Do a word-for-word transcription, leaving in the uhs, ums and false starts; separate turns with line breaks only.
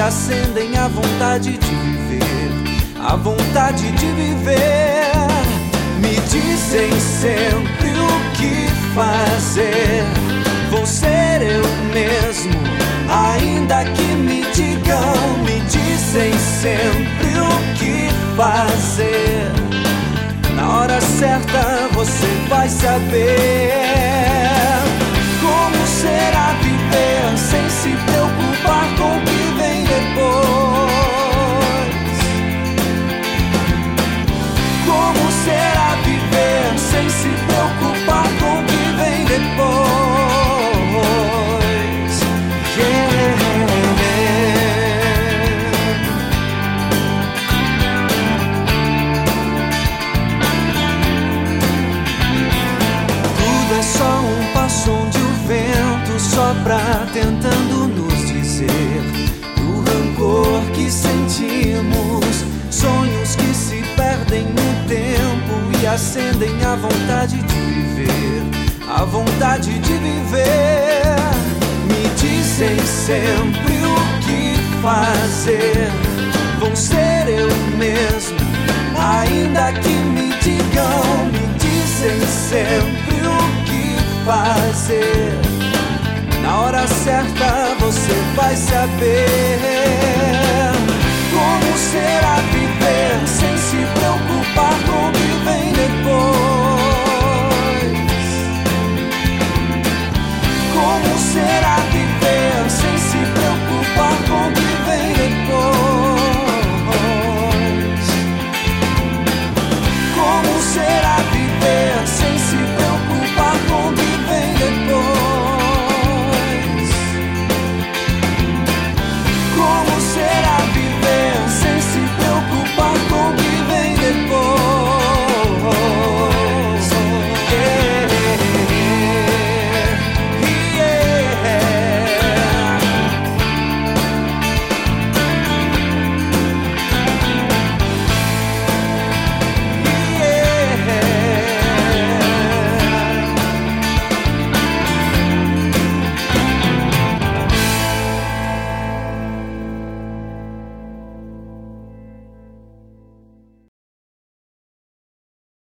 acendem a vontade de viver, a vontade de viver. Me dizem sempre o que fazer, vou ser eu mesmo, ainda que me digam. Me dizem sempre o que fazer, na hora certa você vai saber. Como será viver sem se preocupar com o que vem depois? Como será viver sem se preocupar com o que vem depois? Yeah. Tudo é só um passo onde o vento sopra, tentando nos dizer do rancor que sentimos, sonhos que se perdem no tempo e acendem a vontade de viver, a vontade de viver. Me dizem sempre o que fazer, vou ser eu mesmo, ainda que me digam. Me dizem sempre o que fazer, na hora certa você vai saber. Como será viver sem se preocupar com